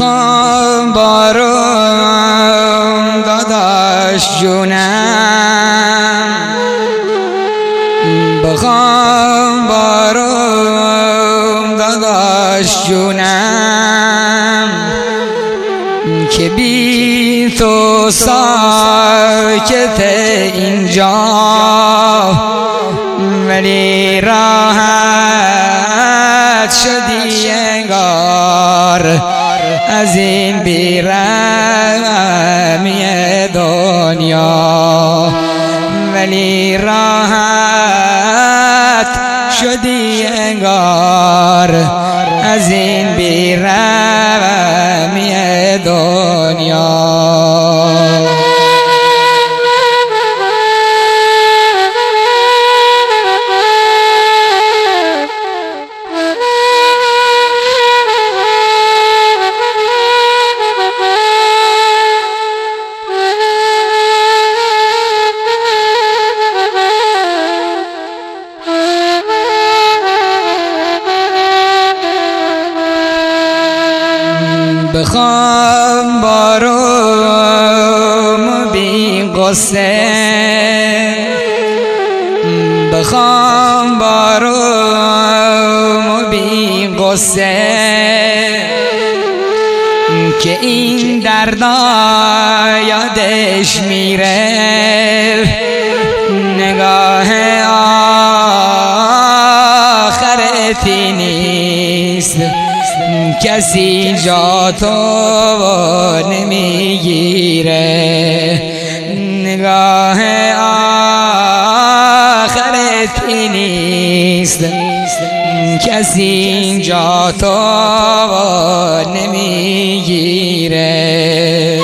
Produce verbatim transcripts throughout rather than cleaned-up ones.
بخوام بارون داداش جونم، بخوام بارون داداش جونم، که بی تو ساکت اینجا ولی راحت شدی انگار از این بی‌رحمی دنیا، ولی راحت شدی انگار از این بی‌رحمی دنیا. بخوام بارم بی غصه، بخوام بارم بی غصه، که این دردا یادش میره نگاه آخرتی نیست، کسی جا تو نمیگیره، نگاه آخرتی نیست، کسی جا تو نمیگیره.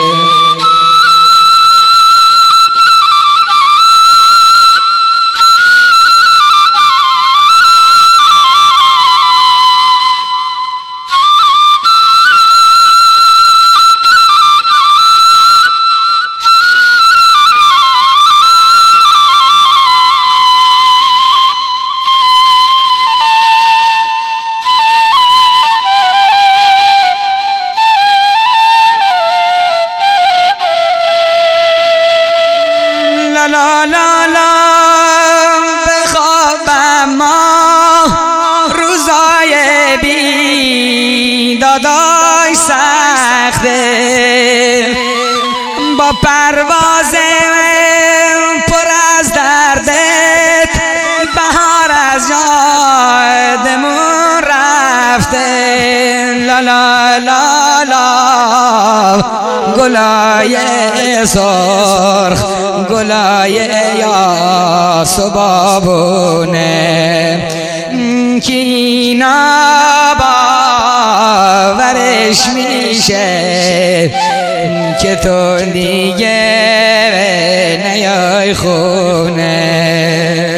لا لا لا بخوابم ما روزای بی داداش سخته، با پرواز پر از دردت بهار از یادمون رفته. لا لا لا لا گلای سرخ، گلای یا سبابونه، که اینا باورش میشه که تو دیگه نیای خونه.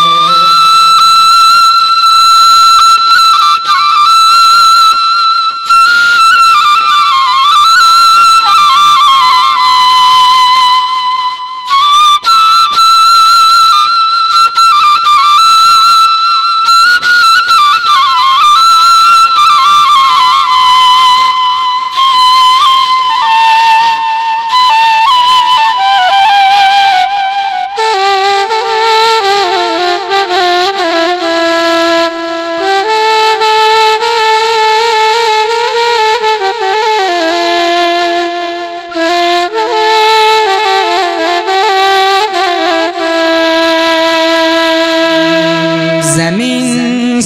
زمین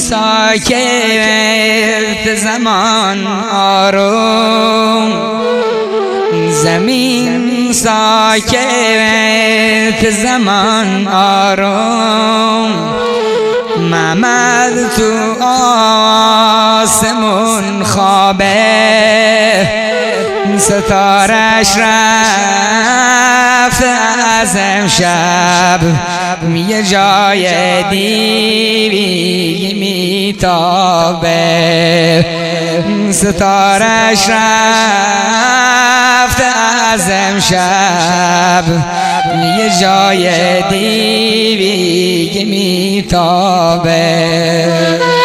ساکت زمان آروم، زمین ساکت زمان آروم، محمد تو آسمون خوابه، ستارش رفت از امشب یه جای دیوی میتابه، ستارش رفت از امشب یه جای دیوی میتابه.